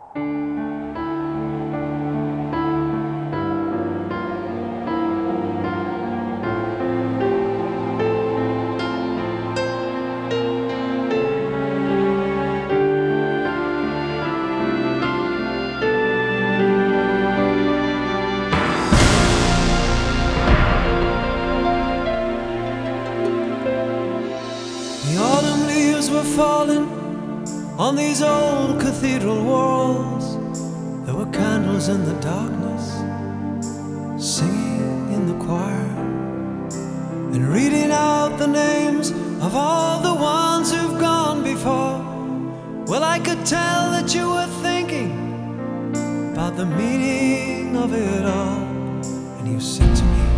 The autumn leaves were falling on these old cathedral walls. There were candles in the darkness, singing in the choir, and reading out the names of all the ones who've gone before. Well, I could tell that you were thinking about the meaning of it all. And you said to me,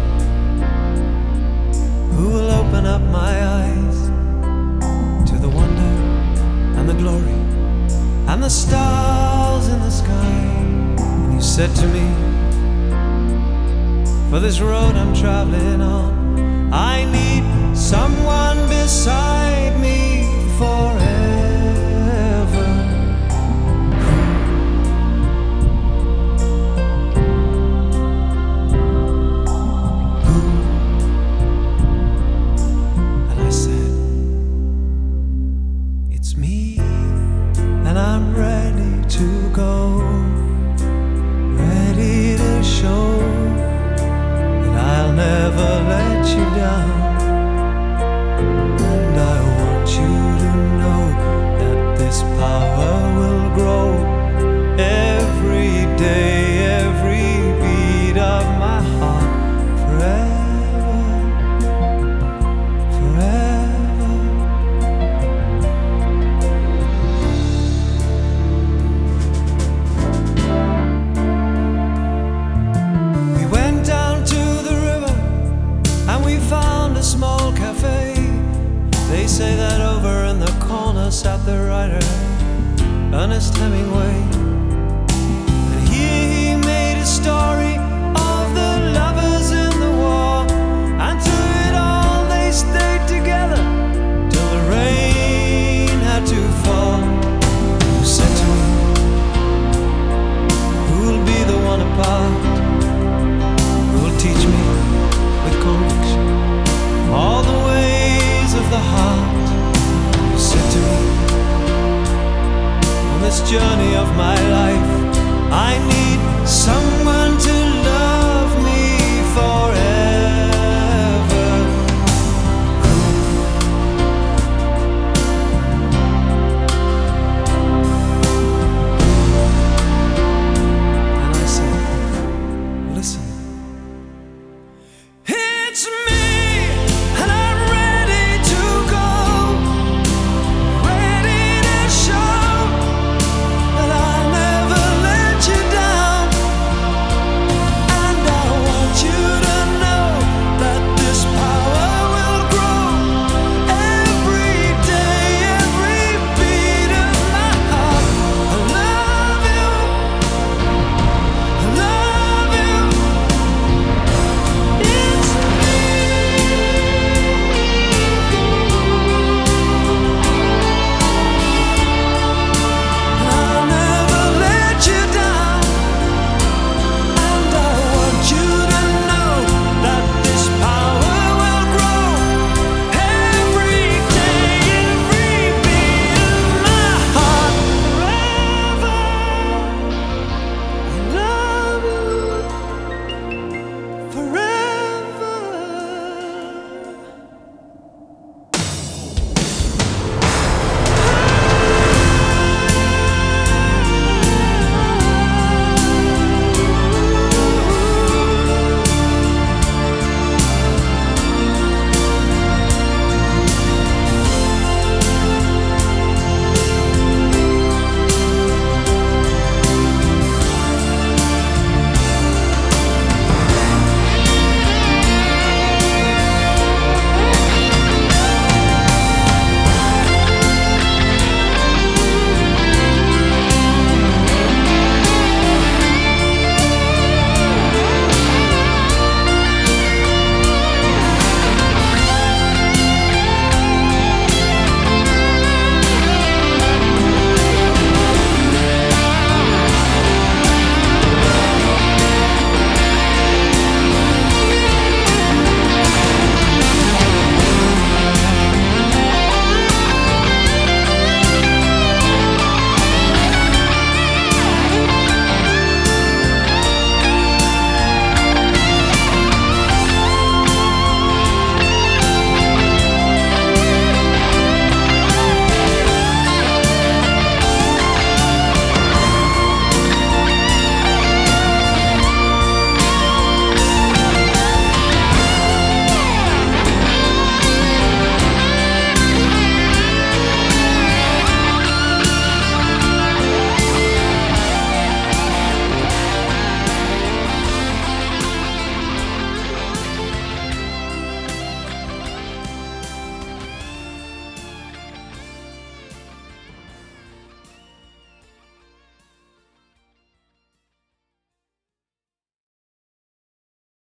who will open up my eyes to the wonder and the glory and the stars in the sky? And you said to me, for this road I'm traveling on, I need someone beside me forever. And I said, it's me, and I'm ready to go, ready to show that I'll never let you down. And I want you to know that this power will grow every day, every beat of my heart, forever, forever. We went down to the river and we found a small cafe. They say that over in the corner sat the writer Ernest Hemingway, and here he made a story of the lovers in the war, and through it all they stayed together till the rain had to fall. You said to me, who'll be the one apart, who'll teach me with conviction all the ways of the heart? You said to me, on this journey of my life, I need someone